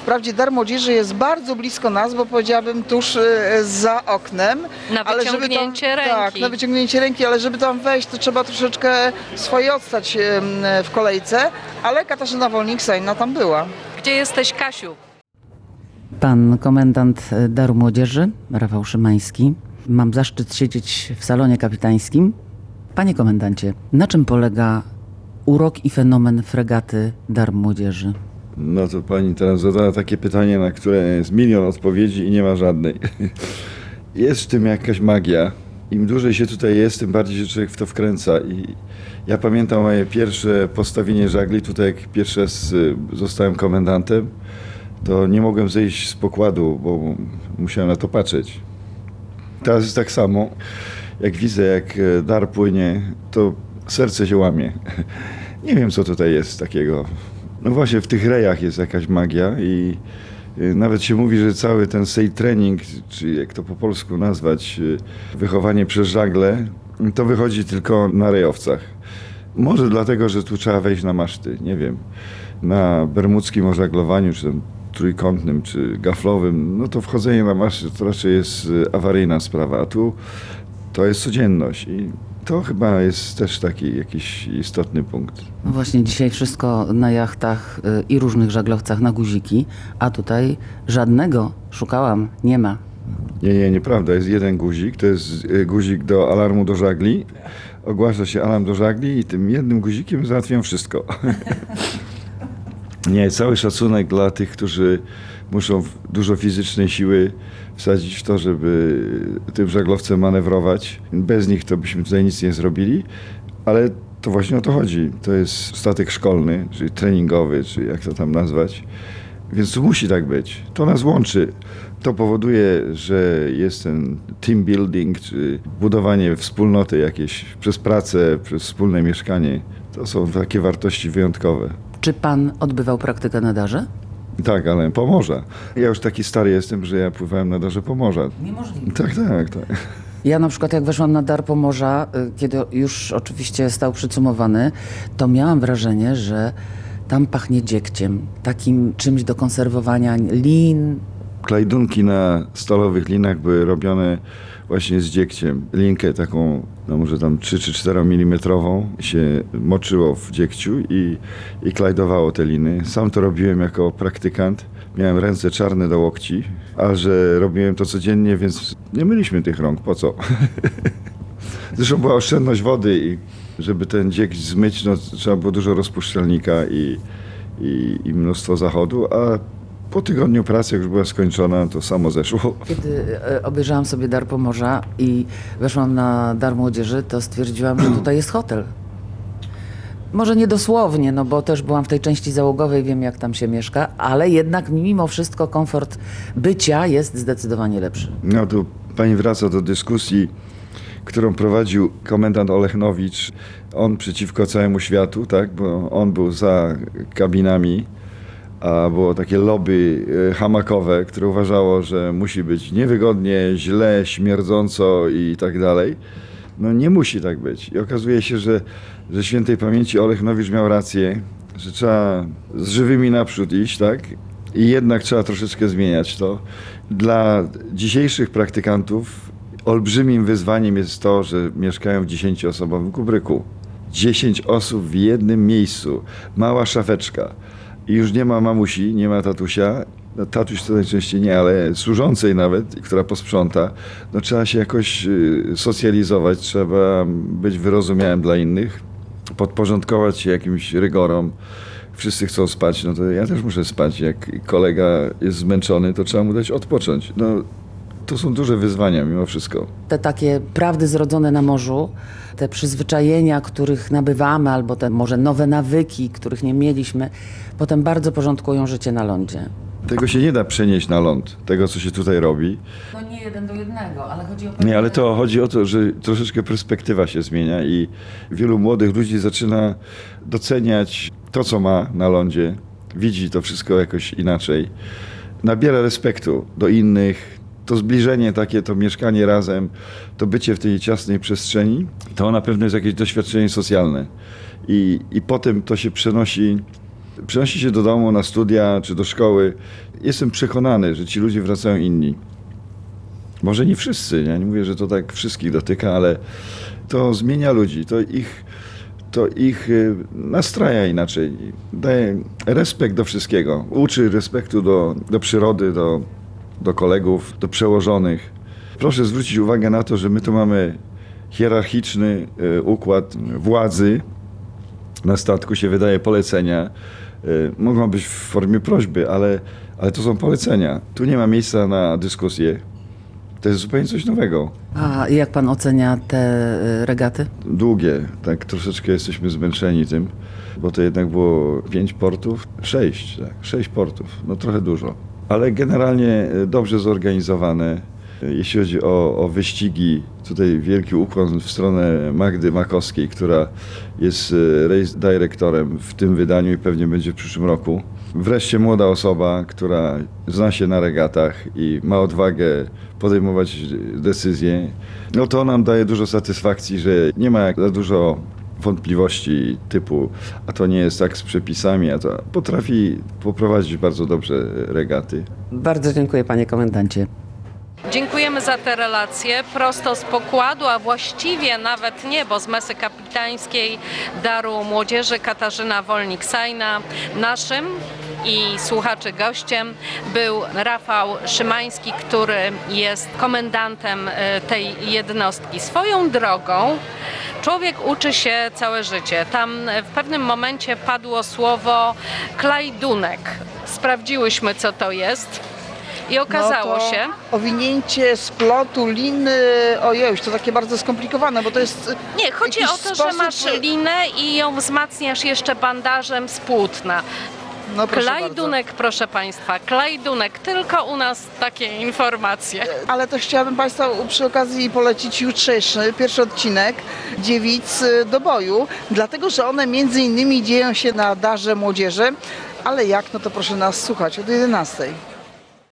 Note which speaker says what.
Speaker 1: Wprawdzie Dar Młodzieży jest bardzo blisko nas, bo powiedziałabym tuż za oknem.
Speaker 2: Na wyciągnięcie ręki.
Speaker 1: Tak, na wyciągnięcie ręki, ale żeby tam wejść, to trzeba troszeczkę swoje odstać w kolejce, ale Katarzyna Wolnik-Sejna tam była.
Speaker 2: Gdzie jesteś, Kasiu?
Speaker 3: Pan komendant Daru Młodzieży, Rafał Szymański. Mam zaszczyt siedzieć w salonie kapitańskim. Panie komendancie, na czym polega urok i fenomen fregaty Dar Młodzieży?
Speaker 4: No to pani teraz zadała takie pytanie, na które jest milion odpowiedzi i nie ma żadnej. Jest w tym jakaś magia. Im dłużej się tutaj jest, tym bardziej się człowiek w to wkręca. I ja pamiętam moje pierwsze postawienie żagli, tutaj jak pierwszy raz zostałem komendantem, to nie mogłem zejść z pokładu, bo musiałem na to patrzeć. Teraz jest tak samo. Jak widzę, jak dar płynie, to serce się łamie. Nie wiem, co tutaj jest takiego. No właśnie w tych rejach jest jakaś magia i nawet się mówi, że cały ten sail training, czy jak to po polsku nazwać, wychowanie przez żagle, to wychodzi tylko na rejowcach. Może dlatego, że tu trzeba wejść na maszty, nie wiem. Na bermudzkim ożaglowaniu, czy tam trójkątnym, czy gaflowym, no to wchodzenie na maszty to raczej jest awaryjna sprawa, a tu to jest codzienność i to chyba jest też taki jakiś istotny punkt.
Speaker 3: No właśnie, dzisiaj wszystko na jachtach i różnych żaglowcach na guziki, a tutaj żadnego, szukałam, nie ma.
Speaker 4: Nie, nieprawda. Jest jeden guzik, to jest guzik do alarmu do żagli. Ogłasza się alarm do żagli i tym jednym guzikiem załatwiam wszystko. Nie, cały szacunek dla tych, którzy muszą dużo fizycznej siły wsadzić w to, żeby tym żaglowcem manewrować. Bez nich to byśmy tutaj nic nie zrobili, ale to właśnie o to chodzi. To jest statek szkolny, czyli treningowy, czy jak to tam nazwać. Więc tu musi tak być. To nas łączy. To powoduje, że jest ten team building, czy budowanie wspólnoty jakieś przez pracę, przez wspólne mieszkanie. To są takie wartości wyjątkowe.
Speaker 3: Czy pan odbywał praktykę na Darze?
Speaker 4: Tak, ale Pomorza. Ja już taki stary jestem, że ja pływałem na Darze Pomorza.
Speaker 3: Niemożliwe.
Speaker 4: Tak.
Speaker 3: Ja na przykład jak weszłam na Dar Pomorza, kiedy już oczywiście stał przycumowany, to miałam wrażenie, że tam pachnie dziegciem, takim czymś do konserwowania lin.
Speaker 4: Klajdunki na stalowych linach były robione właśnie z dziegciem. Linkę taką, no może tam 3 czy 4 mm się moczyło w dziegciu i klajdowało te liny. Sam to robiłem jako praktykant. Miałem ręce czarne do łokci, a że robiłem to codziennie, więc nie myliśmy tych rąk. Po co? Zresztą była oszczędność wody i żeby ten dziegć zmyć, no trzeba było dużo rozpuszczalnika i mnóstwo zachodu, a po tygodniu pracy, jak już była skończona, to samo zeszło.
Speaker 3: Kiedy obejrzałam sobie Dar Pomorza i weszłam na Dar Młodzieży, to stwierdziłam, że tutaj jest hotel. Może nie dosłownie, no bo też byłam w tej części załogowej, wiem jak tam się mieszka, ale jednak mimo wszystko komfort bycia jest zdecydowanie lepszy.
Speaker 4: No tu pani wraca do dyskusji, którą prowadził komendant Olechnowicz. On przeciwko całemu światu, tak, bo on był za kabinami, a było takie lobby hamakowe, które uważało, że musi być niewygodnie, źle, śmierdząco i tak dalej. No nie musi tak być. I okazuje się, że świętej pamięci Olechnowicz miał rację, że trzeba z żywymi naprzód iść, tak? I jednak trzeba troszeczkę zmieniać to. Dla dzisiejszych praktykantów olbrzymim wyzwaniem jest to, że mieszkają w 10-osobowym kubryku. 10 osób w jednym miejscu. Mała szafeczka. I już nie ma mamusi, nie ma tatusia. No, tatuś to najczęściej nie, ale służącej nawet, która posprząta. No, trzeba się jakoś socjalizować, trzeba być wyrozumiałym dla innych, podporządkować się jakimś rygorom. Wszyscy chcą spać, no to ja też muszę spać. Jak kolega jest zmęczony, to trzeba mu dać odpocząć. No, to są duże wyzwania mimo wszystko.
Speaker 3: Te takie prawdy zrodzone na morzu, te przyzwyczajenia, których nabywamy, albo te może nowe nawyki, których nie mieliśmy, potem bardzo porządkują życie na lądzie.
Speaker 4: Tego się nie da przenieść na ląd, tego co się tutaj robi.
Speaker 3: No nie 1 do 1, ale chodzi o...
Speaker 4: Nie, ale to chodzi o to, że troszeczkę perspektywa się zmienia i wielu młodych ludzi zaczyna doceniać to, co ma na lądzie. Widzi to wszystko jakoś inaczej. Nabiera respektu do innych. To zbliżenie takie, to mieszkanie razem, to bycie w tej ciasnej przestrzeni, to na pewno jest jakieś doświadczenie socjalne. I potem to się przenosi Przenosi się do domu, na studia czy do szkoły. Jestem przekonany, że ci ludzie wracają inni. Może nie wszyscy, ja nie mówię, że to tak wszystkich dotyka, ale to zmienia ludzi, to ich nastraja inaczej, daje respekt do wszystkiego, uczy respektu do przyrody, do kolegów, do przełożonych. Proszę zwrócić uwagę na to, że my tu mamy hierarchiczny układ władzy. Na statku się wydaje polecenia. Mogą być w formie prośby, ale to są polecenia. Tu nie ma miejsca na dyskusję. To jest zupełnie coś nowego.
Speaker 3: A jak pan ocenia te regaty?
Speaker 4: Długie, tak troszeczkę jesteśmy zmęczeni tym, bo to jednak było 5 portów, 6, tak, 6 portów, no trochę dużo. Ale generalnie dobrze zorganizowane. Jeśli chodzi o wyścigi, tutaj wielki ukłon w stronę Magdy Makowskiej, która jest race directorem w tym wydaniu i pewnie będzie w przyszłym roku. Wreszcie młoda osoba, która zna się na regatach i ma odwagę podejmować decyzje. No to nam daje dużo satysfakcji, że nie ma za dużo wątpliwości typu, a to nie jest tak z przepisami, a to potrafi poprowadzić bardzo dobrze regaty.
Speaker 3: Bardzo dziękuję, panie komendancie.
Speaker 2: Dziękujemy za te relacje prosto z pokładu, a właściwie nawet nie, bo z mesy kapitańskiej Daru Młodzieży Katarzyna Wolnik-Sajna. Naszym i słuchaczy gościem był Rafał Szymański, który jest komendantem tej jednostki. Swoją drogą człowiek uczy się całe życie. Tam w pewnym momencie padło słowo klajdunek. Sprawdziłyśmy, co to jest. I okazało się...
Speaker 1: Owinięcie z plotu liny, ojej, to takie bardzo skomplikowane, bo to jest...
Speaker 2: Nie, chodzi o to, że masz linę i ją wzmacniasz jeszcze bandażem z płótna.
Speaker 1: No, proszę
Speaker 2: Klajdunek, proszę Państwa, klajdunek, tylko u nas takie informacje.
Speaker 1: Ale to chciałabym Państwa przy okazji polecić jutrzejszy, pierwszy odcinek Dziewic do boju, dlatego, że one między innymi dzieją się na Darze Młodzieży, ale jak, no to proszę nas słuchać od 11.